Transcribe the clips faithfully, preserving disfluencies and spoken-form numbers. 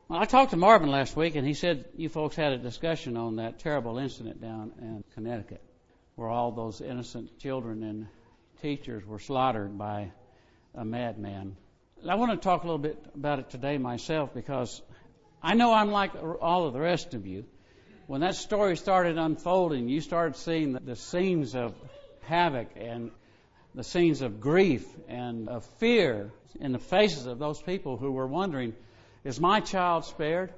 Well, I talked to Marvin last week, and he said you folks had a discussion on that terrible incident down in Connecticut, where all those innocent children and teachers were slaughtered by a madman. I want to talk a little bit about it today myself, because I know I'm like all of the rest of you. When that story started unfolding, you started seeing the, the scenes of havoc and the scenes of grief and of fear in the faces of those people who were wondering, is my child spared?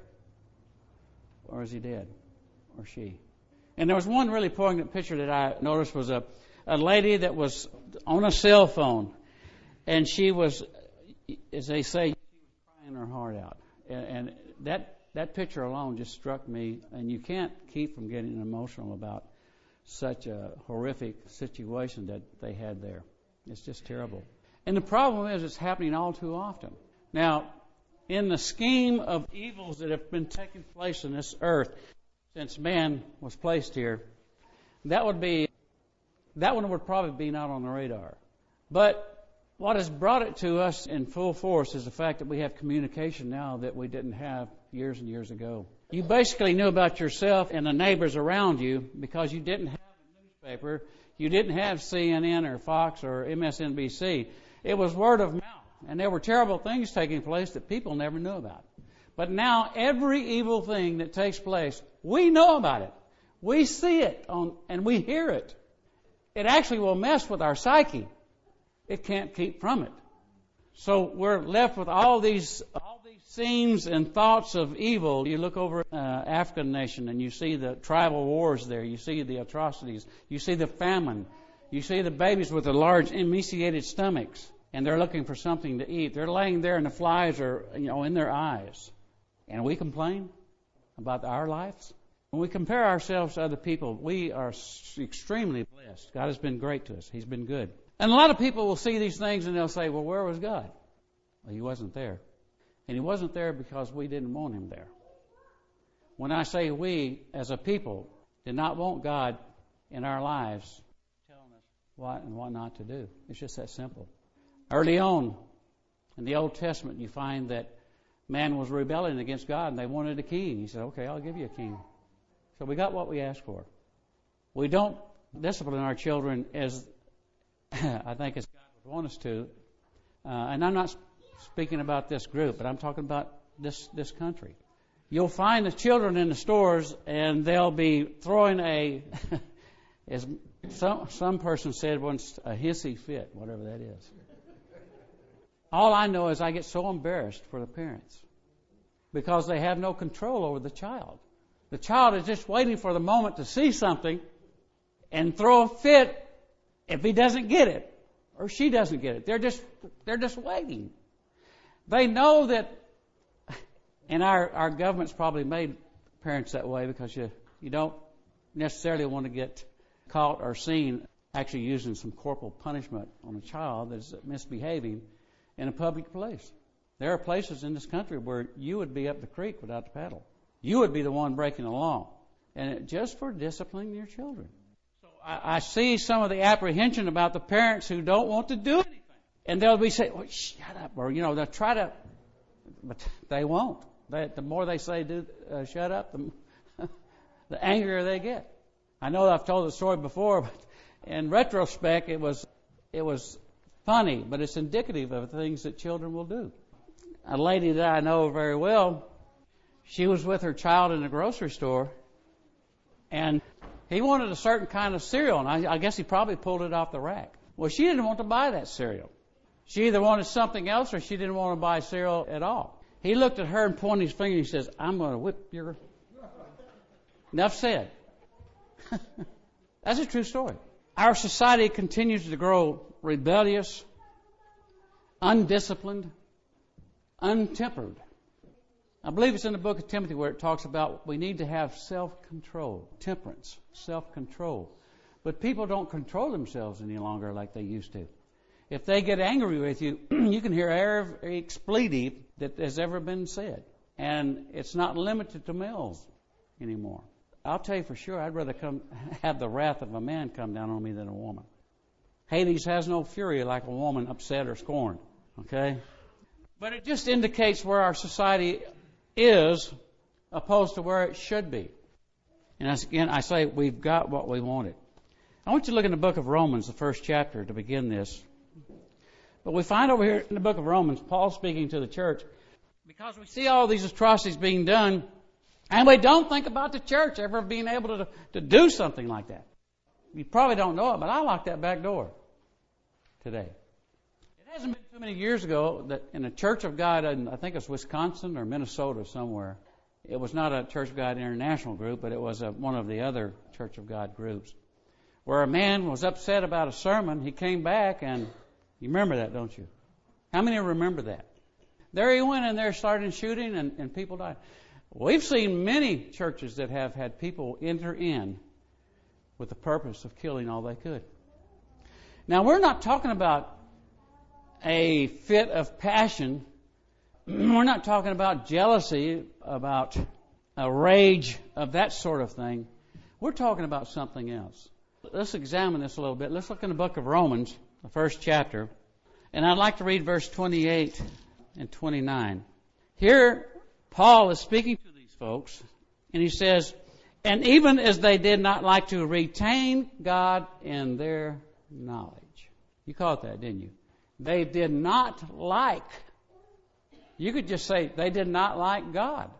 Or is he dead? Or she? And there was one really poignant picture that I noticed was a, a lady that was on a cell phone, and she was, as they say, she was crying her heart out. And, and that that picture alone just struck me, and you can't keep from getting emotional about such a horrific situation that they had there. It's just terrible. And the problem is it's happening all too often. Now, in the scheme of evils that have been taking place in this earth since man was placed here, that would be that one would probably be not on the radar. But what has brought it to us in full force is the fact that we have communication now that we didn't have years and years ago. You basically knew about yourself and the neighbors around you because you didn't have a newspaper, you didn't have C N N or Fox or M S N B C. It was word of mouth, and there were terrible things taking place that people never knew about. But now every evil thing that takes place, we know about it. We see it on, and we hear it. It actually will mess with our psyche. It can't keep from it. So we're left with all these all these scenes and thoughts of evil. You look over uh, African nation and you see the tribal wars there. You see the atrocities. You see the famine. You see the babies with the large emaciated stomachs, and they're looking for something to eat. They're laying there and the flies are, you know, in their eyes. And we complain about our lives. When we compare ourselves to other people, we are extremely blessed. God has been great to us. He's been good. And a lot of people will see these things and they'll say, well, where was God? Well, He wasn't there. And He wasn't there because we didn't want Him there. When I say we, as a people, did not want God in our lives, telling us what and what not to do. It's just that simple. Early on in the Old Testament, you find that man was rebelling against God and they wanted a king. He said, okay, I'll give you a king. So we got what we asked for. We don't discipline our children as I think as God would want us to. Uh, and I'm not speaking about this group, but I'm talking about this, this country. You'll find the children in the stores and they'll be throwing a, as some, some person said once, a hissy fit, whatever that is. All I know is I get so embarrassed for the parents because they have no control over the child. The child is just waiting for the moment to see something and throw a fit if he doesn't get it or she doesn't get it. They're just they're just waiting. They know that, and our, our government's probably made parents that way because you, you don't necessarily want to get caught or seen actually using some corporal punishment on a child that's misbehaving in a public place. There are places in this country where you would be up the creek without the paddle. You would be the one breaking the law. And it, just for disciplining your children. So I, I see some of the apprehension about the parents who don't want to do anything. And they'll be saying, well, shut up. Or, you know, they'll try to, but they won't. They, the more they say, do, uh, shut up, the, the angrier they get. I know I've told the story before, but in retrospect, it was it was funny, but it's indicative of things that children will do. A lady that I know very well, she was with her child in the grocery store, and he wanted a certain kind of cereal, and I, I guess he probably pulled it off the rack. Well, she didn't want to buy that cereal. She either wanted something else or she didn't want to buy cereal at all. He looked at her and pointed his finger and he says, I'm going to whip your... Enough said. That's a true story. Our society continues to grow rebellious, undisciplined, untempered. I believe it's in the book of Timothy where it talks about we need to have self-control, temperance, self-control. But people don't control themselves any longer like they used to. If they get angry with you, you can hear every expletive that has ever been said. And it's not limited to males anymore. I'll tell you for sure, I'd rather come have the wrath of a man come down on me than a woman. Hades has no fury like a woman upset or scorned. Okay? But it just indicates where our society is opposed to where it should be. And again, I say we've got what we wanted. I want you to look in the book of Romans, the first chapter, to begin this. But we find over here in the book of Romans, Paul speaking to the church, because we see all these atrocities being done, and we don't think about the church ever being able to, to do something like that. You probably don't know it, but I locked that back door today. It hasn't been too many years ago that in a Church of God, in, I think it's Wisconsin or Minnesota somewhere, it was not a Church of God International group, but it was a, one of the other Church of God groups, where a man was upset about a sermon. He came back, and you remember that, don't you? How many remember that? There he went in there, started shooting, and, and people died. We've seen many churches that have had people enter in with the purpose of killing all they could. Now, we're not talking about a fit of passion. We're not talking about jealousy, about a rage of that sort of thing. We're talking about something else. Let's examine this a little bit. Let's look in the book of Romans, the first chapter. And I'd like to read verse twenty-eight and twenty-nine. Here, Paul is speaking to these folks, and he says, and even as they did not like to retain God in their knowledge. You caught that, didn't you? They did not like. You could just say they did not like God,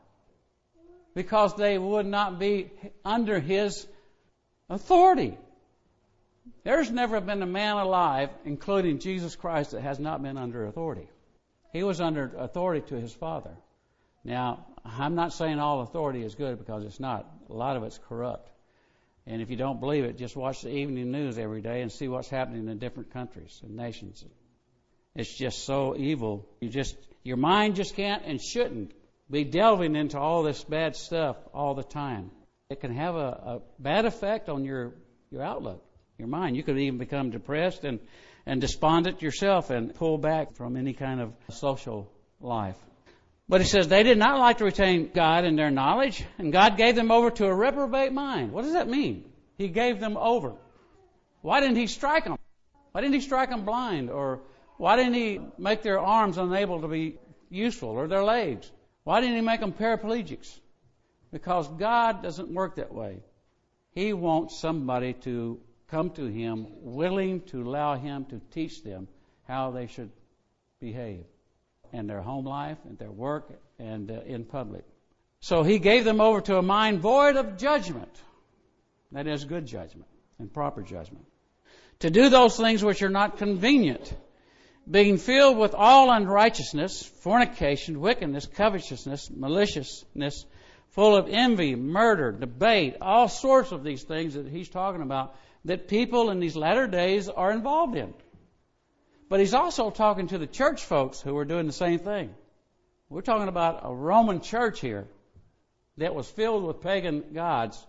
because they would not be under His authority. There's never been a man alive, including Jesus Christ, that has not been under authority. He was under authority to His Father. Now, I'm not saying all authority is good, because it's not. A lot of it's corrupt. And if you don't believe it, just watch the evening news every day and see what's happening in different countries and nations. It's just so evil. You just, your mind just can't and shouldn't be delving into all this bad stuff all the time. It can have a, a bad effect on your, your outlook, your mind. You could even become depressed and, and despondent yourself and pull back from any kind of social life. But he says they did not like to retain God in their knowledge, and God gave them over to a reprobate mind. What does that mean? He gave them over. Why didn't He strike them? Why didn't He strike them blind? Or why didn't He make their arms unable to be useful, or their legs? Why didn't He make them paraplegics? Because God doesn't work that way. He wants somebody to come to Him willing to allow Him to teach them how they should behave in their home life, in their work, and uh, in public. So He gave them over to a mind void of judgment. That is, good judgment and proper judgment. To do those things which are not convenient, being filled with all unrighteousness, fornication, wickedness, covetousness, maliciousness, full of envy, murder, debate, all sorts of these things that he's talking about that people in these latter days are involved in. But he's also talking to the church folks who are doing the same thing. We're talking about a Roman church here that was filled with pagan gods,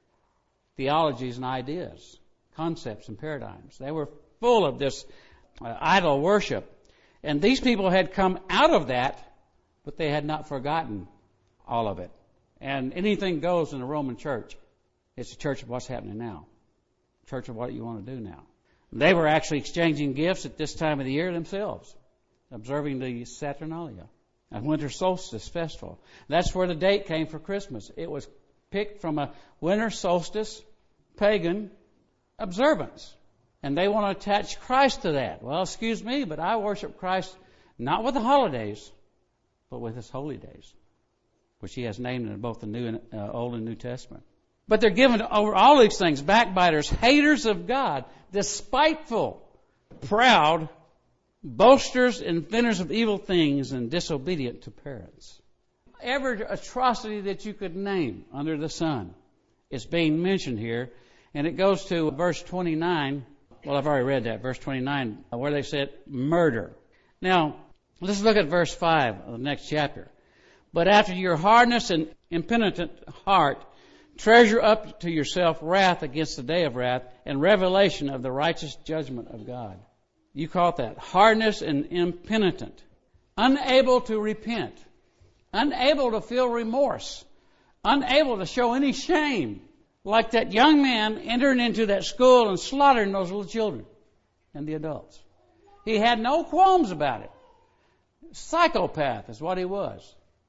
theologies and ideas, concepts and paradigms. They were full of this uh, idol worship. And these people had come out of that, but they had not forgotten all of it. And anything goes in the Roman church. It's a church of what's happening now. Church of what you want to do now. They were actually exchanging gifts at this time of the year themselves, observing the Saturnalia, a winter solstice festival. That's where the date came for Christmas. It was picked from a winter solstice pagan observance. And they want to attach Christ to that. Well, excuse me, but I worship Christ not with the holidays, but with His holy days, which He has named in both the New and uh, Old and New Testament. But they're given over all these things, backbiters, haters of God, despiteful, proud, boasters, inventors of evil things, and disobedient to parents. Every atrocity that you could name under the sun is being mentioned here. And it goes to verse twenty-nine. Well, I've already read that, verse twenty-nine, where they said murder. Now, let's look at verse five of the next chapter. But after your hardness and impenitent heart, treasure up to yourself wrath against the day of wrath and revelation of the righteous judgment of God. You caught that. Hardness and impenitent. Unable to repent. Unable to feel remorse. Unable to show any shame. Like that young man entering into that school and slaughtering those little children and the adults. He had no qualms about it. Psychopath is what he was.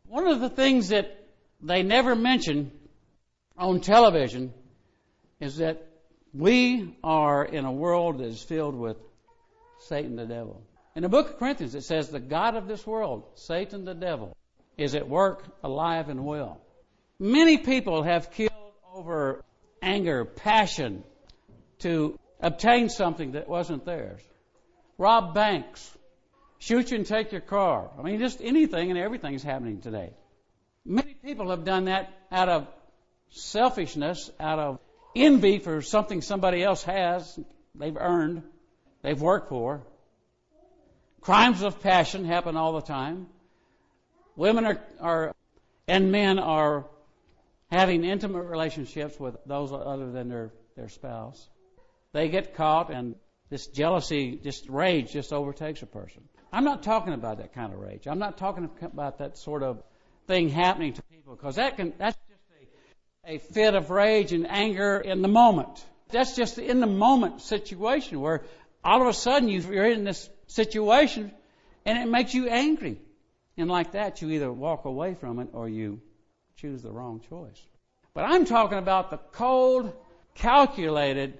One of the things that they never mention on television is that we are in a world that is filled with Satan the devil. In the book of Corinthians, it says the God of this world, Satan the devil, is at work, alive and well. Many people have killed over anger, passion, to obtain something that wasn't theirs. Rob banks, shoot you and take your car. I mean, just anything and everything is happening today. Many people have done that out of selfishness, out of envy for something somebody else has, they've earned, they've worked for. Crimes of passion happen all the time. Women are, are and men are having intimate relationships with those other than their, their spouse. They get caught and this jealousy, just rage just overtakes a person. I'm not talking about that kind of rage. I'm not talking about that sort of thing happening to people, because that can that's just a, a fit of rage and anger in the moment. That's just in the moment situation where all of a sudden you're in this situation and it makes you angry. And like that, you either walk away from it or you choose the wrong choice. But I'm talking about the cold, calculated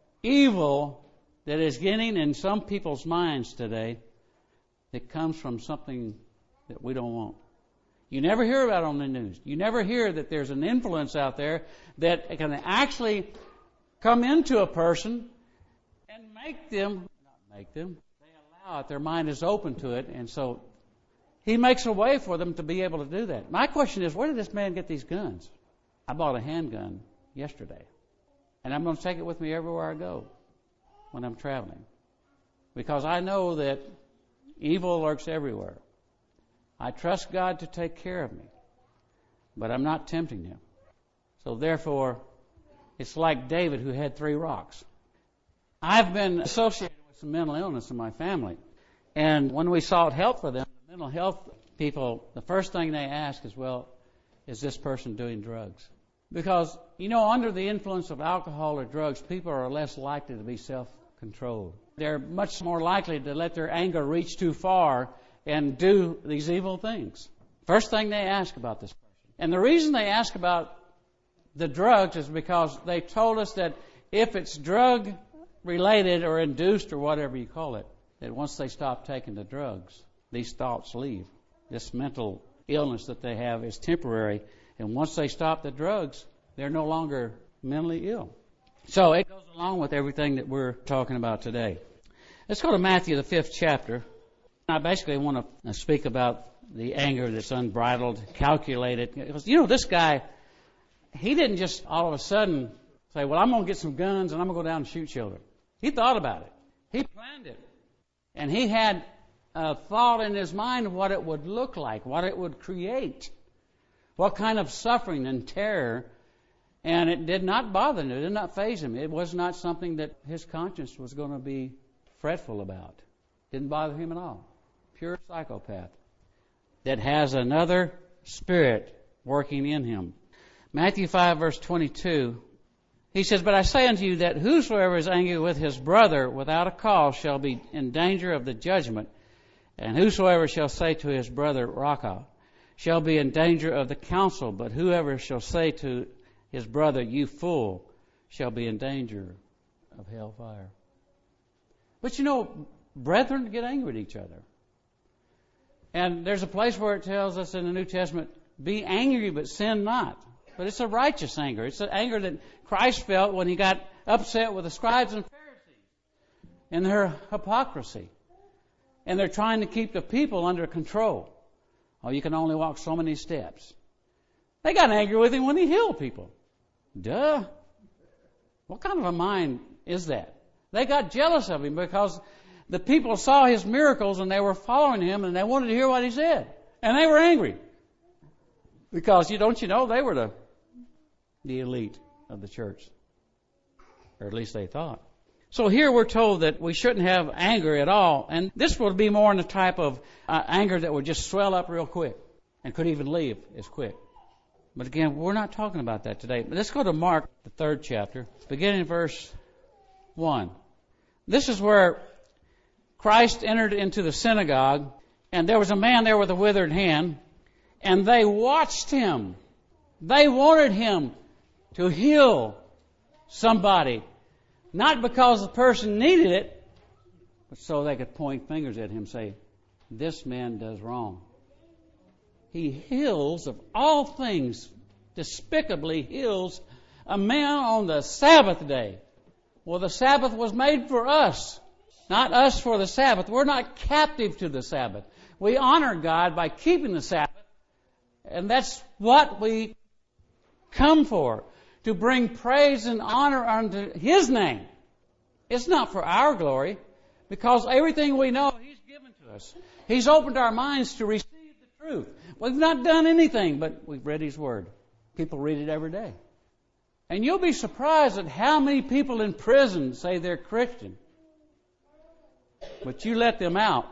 evil that is getting in some people's minds today that comes from something that we don't want. You never hear about it on the news. You never hear that there's an influence out there that can actually come into a person and make them, not make them, they allow it. Their mind is open to it, and so He makes a way for them to be able to do that. My question is, where did this man get these guns? I bought a handgun yesterday, and I'm going to take it with me everywhere I go when I'm traveling, because I know that evil lurks everywhere. I trust God to take care of me, but I'm not tempting Him. So therefore, it's like David, who had three rocks. I've been associated with some mental illness in my family, and when we sought help for them, the mental health people, the first thing they ask is, well, is this person doing drugs? Because, you know, under the influence of alcohol or drugs, people are less likely to be self-controlled. They're much more likely to let their anger reach too far and do these evil things. First thing they ask about this person. And the reason they ask about the drugs is because they told us that if it's drug-related or induced or whatever you call it, that once they stop taking the drugs, these thoughts leave. This mental illness that they have is temporary, and once they stop the drugs, they're no longer mentally ill. So it goes along with everything that we're talking about today. Let's go to Matthew, the fifth chapter. I basically want to speak about the anger that's unbridled, calculated. Because, you know, this guy, he didn't just all of a sudden say, well, I'm going to get some guns and I'm going to go down and shoot children. He thought about it. He planned it. And he had a thought in his mind of what it would look like, what it would create, what kind of suffering and terror. And it did not bother him. It did not faze him. It was not something that his conscience was going to be fretful about. Didn't bother him at all. Pure psychopath that has another spirit working in him. Matthew five, verse twenty-two, he says, but I say unto you that whosoever is angry with his brother without a cause shall be in danger of the judgment, and whosoever shall say to his brother, Raca, shall be in danger of the council, but whoever shall say to his brother, you fool, shall be in danger of hellfire. But you know, brethren get angry at each other. And there's a place where it tells us in the New Testament, be angry but sin not. But it's a righteous anger. It's an anger that Christ felt when He got upset with the scribes and Pharisees and their hypocrisy. And they're trying to keep the people under control. Oh, you can only walk so many steps. They got angry with Him when He healed people. Duh. What kind of a mind is that? They got jealous of Him because the people saw His miracles and they were following Him and they wanted to hear what He said. And they were angry. Because, you don't you know, they were the, the elite of the church. Or at least they thought. So here we're told that we shouldn't have anger at all. And this would be more in the type of uh, anger that would just swell up real quick and could even leave as quick. But again, we're not talking about that today. But let's go to Mark, the third chapter, beginning in verse one. This is where Christ entered into the synagogue, and there was a man there with a withered hand, And they watched him. They wanted him to heal somebody. Not because the person needed it, but so they could point fingers at him and say, this man does wrong. He heals, of all things, despicably heals a man on the Sabbath day. Well, the Sabbath was made for us, not us for the Sabbath. We're not captive to the Sabbath. We honor God by keeping the Sabbath, and that's what we come for, to bring praise and honor unto His name. It's not for our glory, because everything we know He's given to us. He's opened our minds to receive the truth. We've not done anything, but we've read His Word. People read it every day. And you'll be surprised at how many people in prison say they're Christian. But you let them out.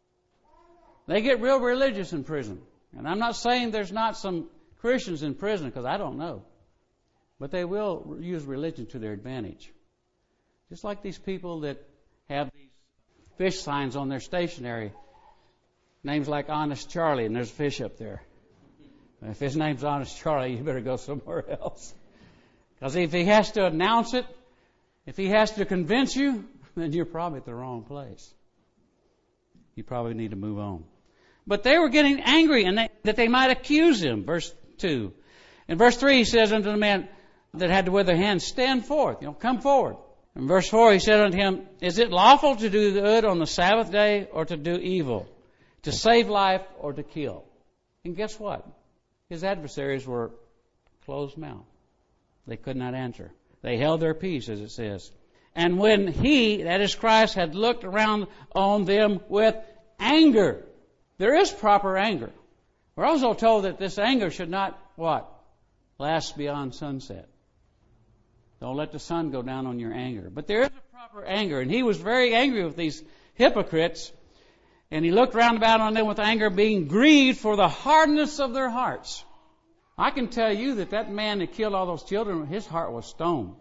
They get real religious in prison. And I'm not saying there's not some Christians in prison, because I don't know. But they will use religion to their advantage. Just like these people that have these fish signs on their stationery. Names like Honest Charlie, and there's a fish up there. And if his name's Honest Charlie, you better go somewhere else. Because if he has to announce it, if he has to convince you, then you're probably at the wrong place. You probably need to move on. But they were getting angry, and they, that they might accuse him. Verse two. In verse three, he says unto the man that had the withered hand, stand forth, you know, come forward. In verse four, he said unto him, is it lawful to do good on the Sabbath day, or to do evil, to save life, or to kill? And guess what? His adversaries were closed-mouthed. They could not answer. They held their peace, as it says. And when he, that is Christ, had looked around on them with anger. There is proper anger. We're also told that this anger should not, what? Last beyond sunset. Don't let the sun go down on your anger. But there is a proper anger. And he was very angry with these hypocrites. And he looked round about on them with anger, being grieved for the hardness of their hearts. I can tell you that that man that killed all those children, his heart was stone.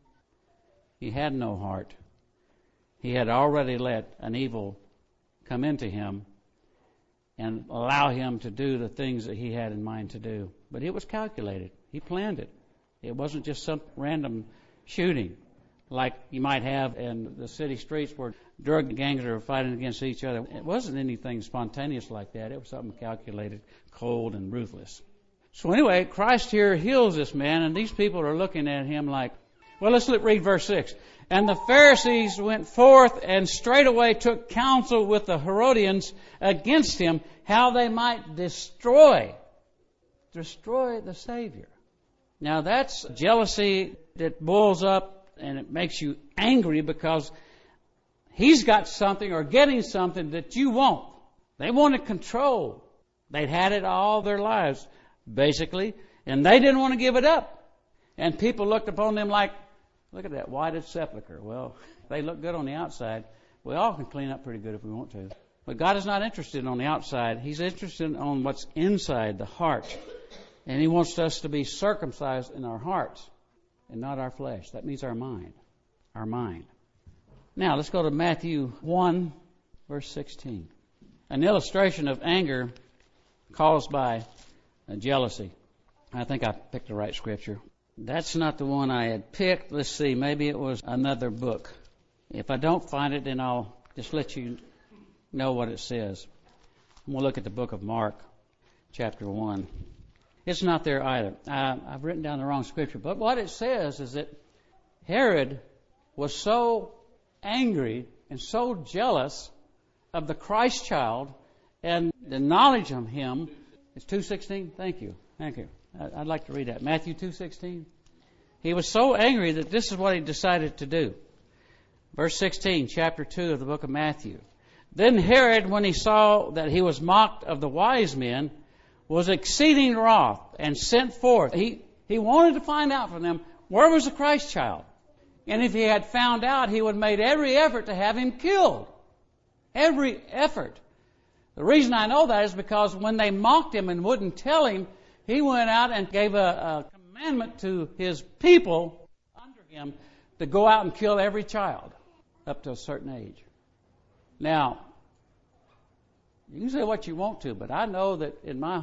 He had no heart. He had already let an evil come into him and allow him to do the things that he had in mind to do. But it was calculated. He planned it. It wasn't just some random shooting like you might have in the city streets where drug gangs are fighting against each other. It wasn't anything spontaneous like that. It was something calculated, cold, and ruthless. So anyway, Christ here heals this man, and these people are looking at him like, well, let's read verse six. And the Pharisees went forth and straightway took counsel with the Herodians against him, how they might destroy, destroy the Savior. Now that's jealousy that boils up and it makes you angry because he's got something or getting something that you want. They wanted control. They'd had it all their lives, basically, and they didn't want to give it up. And people looked upon them like, look at that whited sepulcher. Well, they look good on the outside. We all can clean up pretty good if we want to. But God is not interested on the outside. He's interested on what's inside, the heart. And He wants us to be circumcised in our hearts and not our flesh. That means our mind. Our mind. Now, let's go to Matthew one, verse sixteen. An illustration of anger caused by jealousy. I think I picked the right scripture. That's not the one I had picked. Let's see. Maybe it was another book. If I don't find it, then I'll just let you know what it says. We'll look at the book of Mark, chapter one. It's not there either. I, I've written down the wrong scripture. But what it says is that Herod was so angry and so jealous of the Christ child and the knowledge of him. It's two sixteen? Thank you. Thank you. I'd like to read that. Matthew two sixteen. He was so angry that this is what he decided to do. Verse sixteen, chapter two of the book of Matthew. Then Herod, when he saw that he was mocked of the wise men, was exceeding wroth and sent forth. He, he wanted to find out from them, where was the Christ child? And if he had found out, he would have made every effort to have him killed. Every effort. The reason I know that is because when they mocked him and wouldn't tell him, he went out and gave a, a commandment to his people under him to go out and kill every child up to a certain age. Now, you can say what you want to, but I know that in my heart of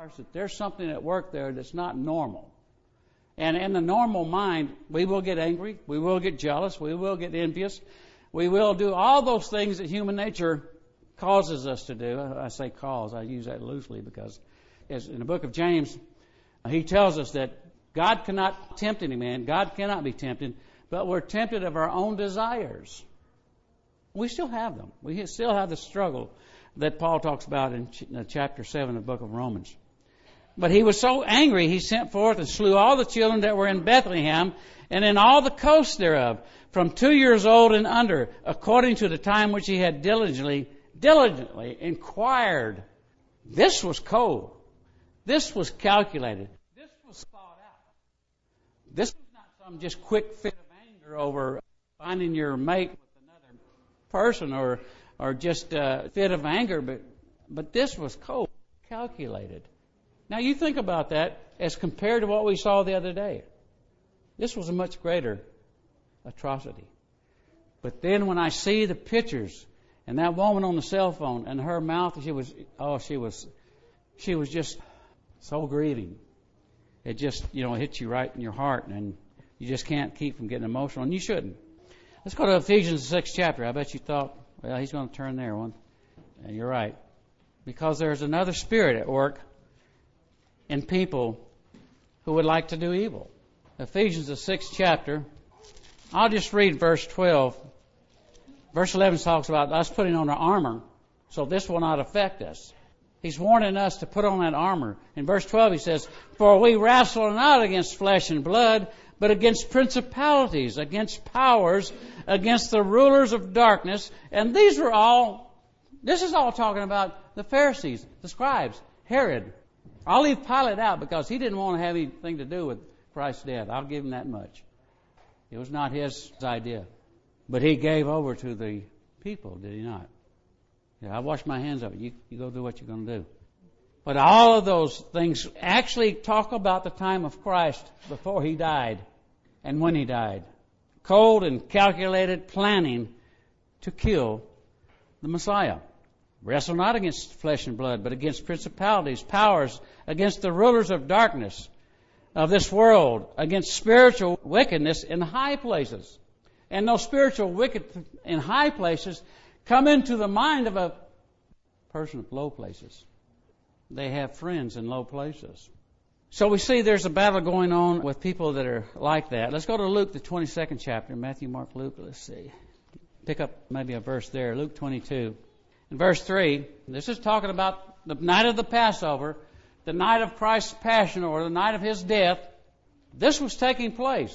that there's something at work there that's not normal. And in the normal mind, we will get angry, we will get jealous, we will get envious, we will do all those things that human nature causes us to do. I say cause, I use that loosely because as in the book of James, he tells us that God cannot tempt any man, God cannot be tempted, but we're tempted of our own desires. We still have them. We still have the struggle that Paul talks about in chapter seven of the book of Romans. But he was so angry, he sent forth and slew all the children that were in Bethlehem and in all the coasts thereof, from two years old and under, according to the time which he had diligently, diligently inquired. This was cold. This was calculated. This was thought out. This was not some just quick fit of anger over finding your mate with another person or or just a fit of anger, but but this was cold, calculated. Now you think about that as compared to what we saw the other day. This was a much greater atrocity. But then when I see the pictures and that woman on the cell phone and her mouth, she was, oh, she was, she was just so grieving. It just, you know, hits you right in your heart and you just can't keep from getting emotional, and you shouldn't. Let's go to Ephesians, the sixth chapter. I bet you thought, well, he's going to turn there one. And you're right. Because there's another spirit at work in people who would like to do evil. Ephesians, the sixth chapter. I'll just read verse twelve. Verse eleven talks about us putting on our armor, so this will not affect us. He's warning us to put on that armor. In verse twelve he says, for we wrestle not against flesh and blood, but against principalities, against powers, against the rulers of darkness. And these were all, this is all talking about the Pharisees, the scribes, Herod. I'll leave Pilate out because he didn't want to have anything to do with Christ's death. I'll give him that much. It was not his idea. But he gave over to the people, did he not? Yeah, I wash my hands of it. You, you go do what you're going to do. But all of those things actually talk about the time of Christ before he died and when he died. Cold and calculated planning to kill the Messiah. Wrestle not against flesh and blood, but against principalities, powers, against the rulers of darkness of this world, against spiritual wickedness in high places. And those spiritual wickedness in high places come into the mind of a person of low places. They have friends in low places. So we see there's a battle going on with people that are like that. Let's go to Luke, the twenty-second chapter. Matthew, Mark, Luke. Let's see. Pick up maybe a verse there. Luke twenty-two. In verse three, this is talking about the night of the Passover, the night of Christ's passion or the night of his death. This was taking place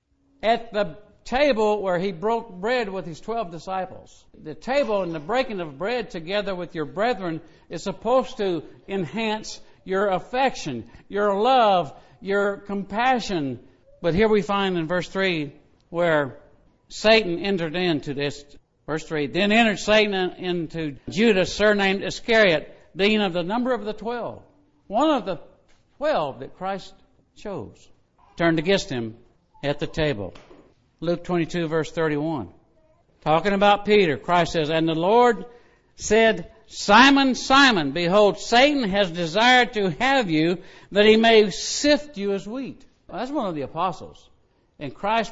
at the table where he broke bread with his twelve disciples. The table and the breaking of bread together with your brethren is supposed to enhance your affection, your love, your compassion. But here we find in verse three where Satan entered into this. Verse three, then entered Satan into Judas, surnamed Iscariot, being of the number of the twelve. One of the twelve that Christ chose turned against him at the table. Luke twenty-two, verse thirty-one. Talking about Peter, Christ says, and the Lord said, Simon, Simon, behold, Satan has desired to have you, that he may sift you as wheat. Well, that's one of the apostles. And Christ,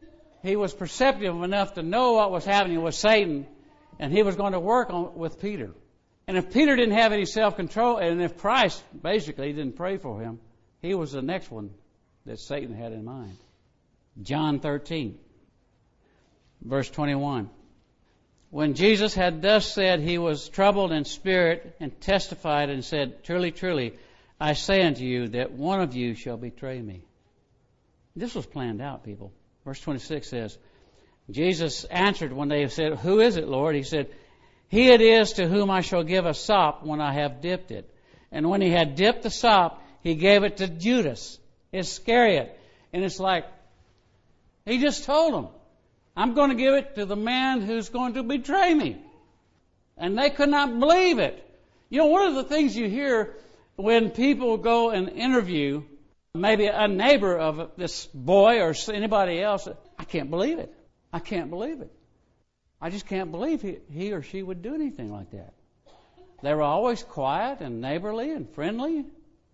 he was perceptive enough to know what was happening with Satan, and he was going to work on with Peter. And if Peter didn't have any self-control, and if Christ basically didn't pray for him, he was the next one that Satan had in mind. John thirteen, verse twenty-one. When Jesus had thus said, he was troubled in spirit and testified and said, truly, truly, I say unto you that one of you shall betray me. This was planned out, people. Verse twenty-six says, Jesus answered when they said, who is it, Lord? He said, he it is to whom I shall give a sop when I have dipped it. And when he had dipped the sop, he gave it to Judas Iscariot. And it's like, he just told them, I'm going to give it to the man who's going to betray me. And they could not believe it. You know, one of the things you hear when people go and interview maybe a neighbor of this boy or anybody else, I can't believe it. I can't believe it. I just can't believe he, he or she would do anything like that. They were always quiet and neighborly and friendly.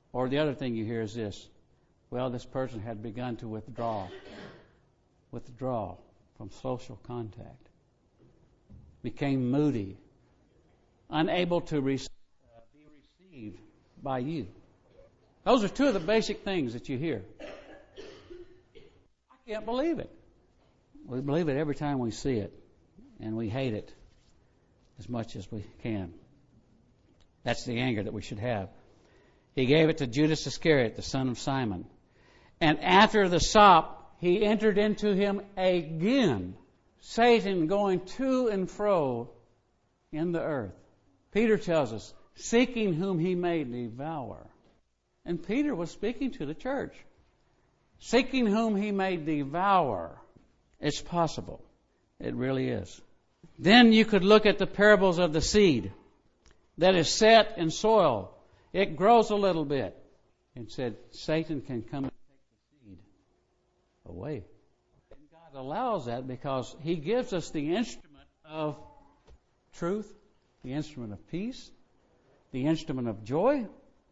Or the other thing you hear is this. Well, this person had begun to withdraw. Withdraw from social contact. Became moody. Unable to re- uh, be received by you. Those are two of the basic things that you hear. I can't believe it. We believe it every time we see it. And we hate it as much as we can. That's the anger that we should have. He gave it to Judas Iscariot, the son of Simon. And after the sop, he entered into him again. Satan going to and fro in the earth. Peter tells us, seeking whom he may devour. And Peter was speaking to the church. Seeking whom he may devour. It's possible. It really is. Then you could look at the parables of the seed that is set in soil. It grows a little bit. And said, Satan can come and take the seed away. And God allows that because He gives us the instrument of truth, the instrument of peace, the instrument of joy.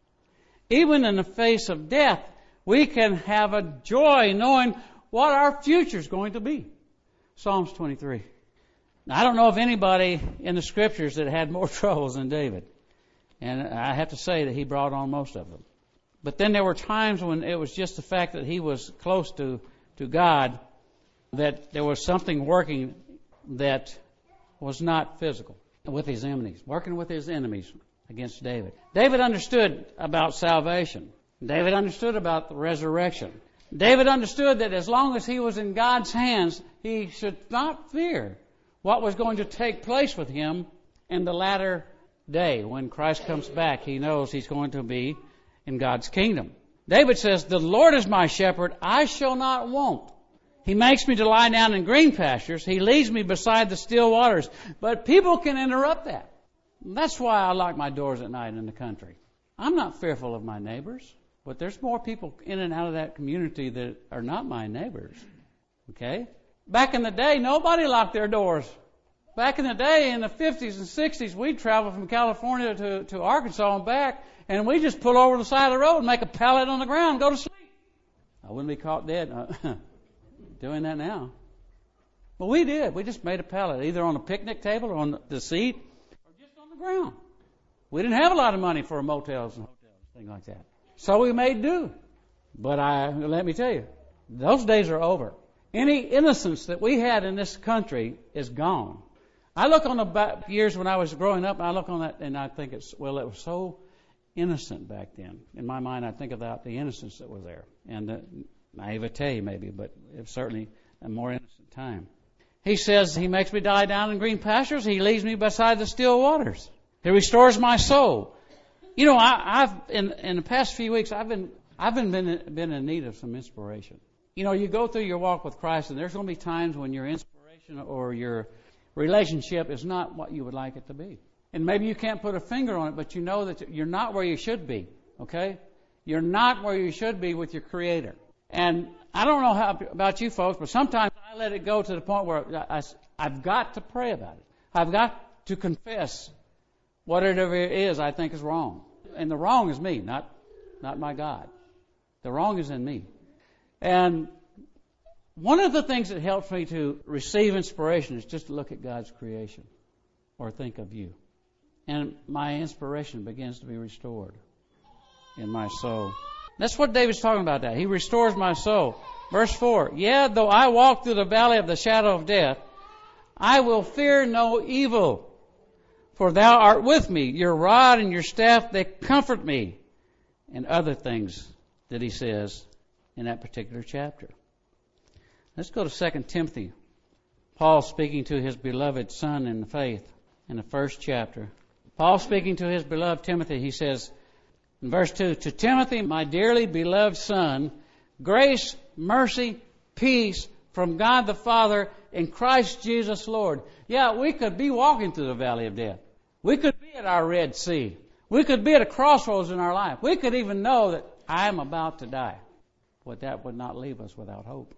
Even in the face of death, we can have a joy knowing what our future is going to be. Psalms twenty-three. Now, I don't know of anybody in the Scriptures that had more troubles than David. And I have to say that he brought on most of them. But then there were times when it was just the fact that he was close to, to God, that there was something working that was not physical with his enemies, working with his enemies against David. David understood about salvation. David understood about the resurrection. David understood that as long as he was in God's hands, he should not fear what was going to take place with him in the latter day. When Christ comes back, he knows he's going to be in God's kingdom. David says, the Lord is my shepherd, I shall not want. He makes me to lie down in green pastures. He leads me beside the still waters. But people can interrupt that. That's why I lock my doors at night in the country. I'm not fearful of my neighbors, but there's more people in and out of that community that are not my neighbors. Okay? Back in the day, nobody locked their doors. Back in the day, in the fifties and sixties, we'd travel from California to, to Arkansas and back, and we just pull over the side of the road and make a pallet on the ground and go to sleep. I wouldn't be caught dead uh, doing that now. But we did. We just made a pallet, either on a picnic table or on the seat or just on the ground. We didn't have a lot of money for motels and hotels, things like that. So we made do. But I let me tell you, those days are over. Any innocence that we had in this country is gone. I look on the years when I was growing up, and I look on that, and I think it's, well, it was so innocent back then. In my mind, I think about the innocence that was there. And the naivete, maybe, but it was certainly a more innocent time. He says, He makes me lie down in green pastures. He leads me beside the still waters. He restores my soul. You know, I, I've in, in the past few weeks, I've been I've been, been been in need of some inspiration. You know, you go through your walk with Christ, and there's going to be times when your inspiration or your relationship is not what you would like it to be. And maybe you can't put a finger on it, but you know that you're not where you should be, okay? You're not where you should be with your Creator. And I don't know how about you folks, but sometimes I let it go to the point where I, I've got to pray about it. I've got to confess whatever it is I think is wrong. And the wrong is me, not, not my God. The wrong is in me. And one of the things that helps me to receive inspiration is just to look at God's creation or think of you. And my inspiration begins to be restored in my soul. That's what David's talking about that. He restores my soul. Verse four, yeah, though I walk through the valley of the shadow of death, I will fear no evil, for thou art with me. Your rod and your staff, they comfort me. And other things that he says in that particular chapter. Let's go to Second Timothy. Paul speaking to his beloved son in the faith in the first chapter. Paul speaking to his beloved Timothy, he says in verse two, to Timothy, my dearly beloved son, grace, mercy, peace from God the Father and Christ Jesus Lord. Yeah, we could be walking through the valley of death. We could be at our Red Sea. We could be at a crossroads in our life. We could even know that I am about to die. But that would not leave us without hope.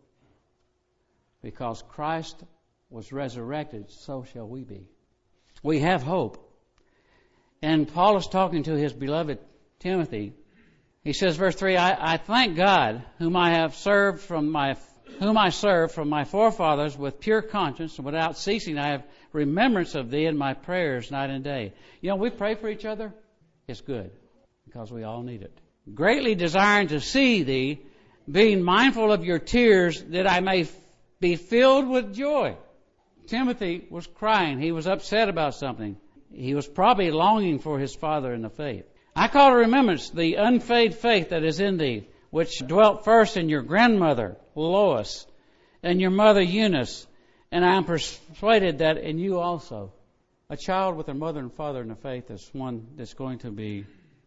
Because Christ was resurrected, so shall we be. We have hope. And Paul is talking to his beloved Timothy, He says, verse three, I, I thank God, whom I have served from my, whom I served from my forefathers with pure conscience, and without ceasing I have remembrance of thee in my prayers night and day. You know, we pray for each other. It's good, because we all need it. Greatly desiring to see thee, being mindful of your tears, that I may f- be filled with joy. Timothy was crying. He was upset about something. He was probably longing for his father in the faith. I call to remembrance the unfeigned faith that is in thee, which dwelt first in your grandmother, Lois, and your mother, Eunice, and I am persuaded that in you also. A child with a mother and father in the faith is one that's going to be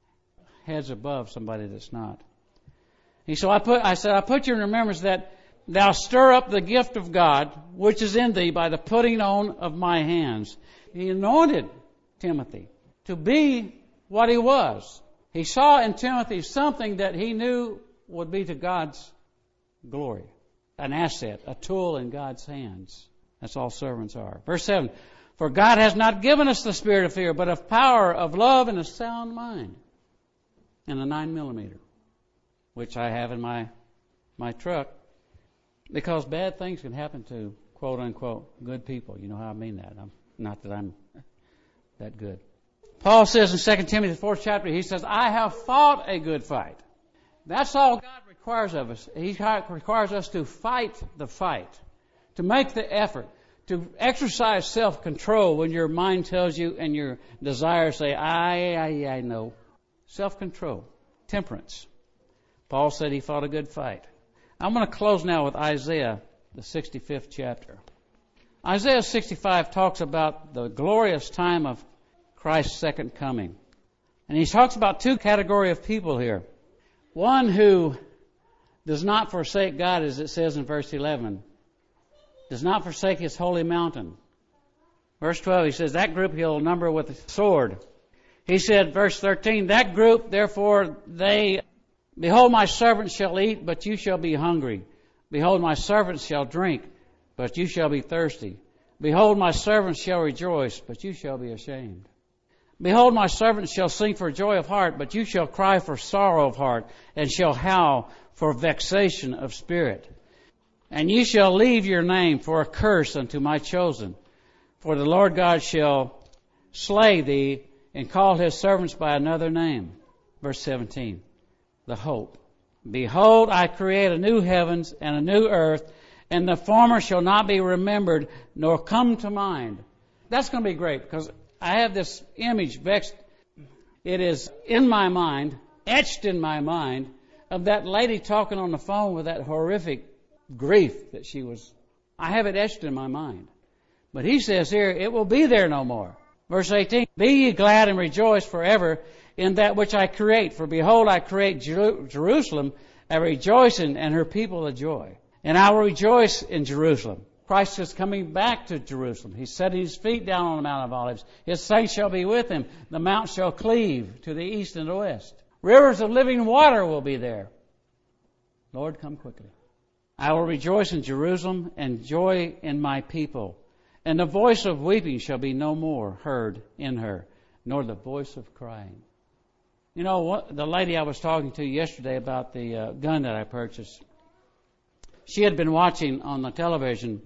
heads above somebody that's not. And so I put, I said, I put you in remembrance that thou stir up the gift of God, which is in thee by the putting on of my hands. He anointed Timothy to be what he was. He saw in Timothy something that he knew would be to God's glory. An asset, a tool in God's hands. That's all servants are. Verse seven, for God has not given us the spirit of fear, but of power, of love, and a sound mind. And a nine millimeter, which I have in my my truck, because bad things can happen to quote unquote good people. You know how I mean that. I'm not that I'm that good. Paul says in Second Timothy, the fourth chapter, he says, I have fought a good fight. That's all God requires of us. He requires us to fight the fight, to make the effort, to exercise self-control when your mind tells you and your desires say, I, I, I know. Self-control, temperance. Paul said he fought a good fight. I'm going to close now with Isaiah, the sixty-fifth chapter. Isaiah sixty-five talks about the glorious time of Christ's second coming. And he talks about two categories of people here. One who does not forsake God, as it says in verse eleven, does not forsake his holy mountain. Verse twelve, he says, that group he'll number with a sword. He said, verse thirteen, that group, therefore, they, behold, my servants shall eat, but you shall be hungry. Behold, my servants shall drink, but you shall be thirsty. Behold, my servants shall rejoice, but you shall be ashamed. Behold, my servants shall sing for joy of heart, but you shall cry for sorrow of heart, and shall howl for vexation of spirit. And ye shall leave your name for a curse unto my chosen. For the Lord God shall slay thee, and call his servants by another name. Verse seventeen, the hope. Behold, I create a new heavens and a new earth, and the former shall not be remembered, nor come to mind. That's going to be great, because I have this image vexed. It is in my mind, etched in my mind, of that lady talking on the phone with that horrific grief that she was. I have it etched in my mind. But he says here, it will be there no more. Verse eighteen, be ye glad and rejoice forever in that which I create. For behold, I create Jer- Jerusalem a rejoicing, and her people a joy. And I will rejoice in Jerusalem. Christ is coming back to Jerusalem. He's setting his feet down on the Mount of Olives. His saints shall be with him. The mount shall cleave to the east and the west. Rivers of living water will be there. Lord, come quickly. I will rejoice in Jerusalem and joy in my people. And the voice of weeping shall be no more heard in her, nor the voice of crying. You know, what, the lady I was talking to yesterday about the uh, gun that I purchased, she had been watching on the television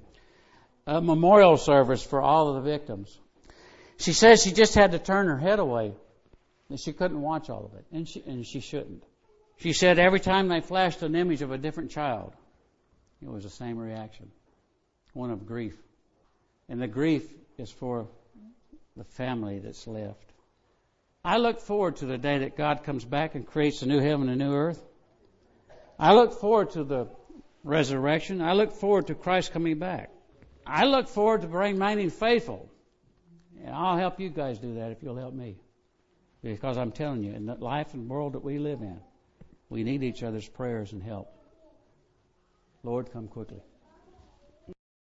a memorial service for all of the victims. She says she just had to turn her head away, and she couldn't watch all of it, and she, and she shouldn't. She said every time they flashed an image of a different child, it was the same reaction, one of grief. And the grief is for the family that's left. I look forward to the day that God comes back and creates a new heaven and a new earth. I look forward to the resurrection. I look forward to Christ coming back. I look forward to remaining faithful. And I'll help you guys do that if you'll help me. Because I'm telling you, in the life and world that we live in, we need each other's prayers and help. Lord, come quickly.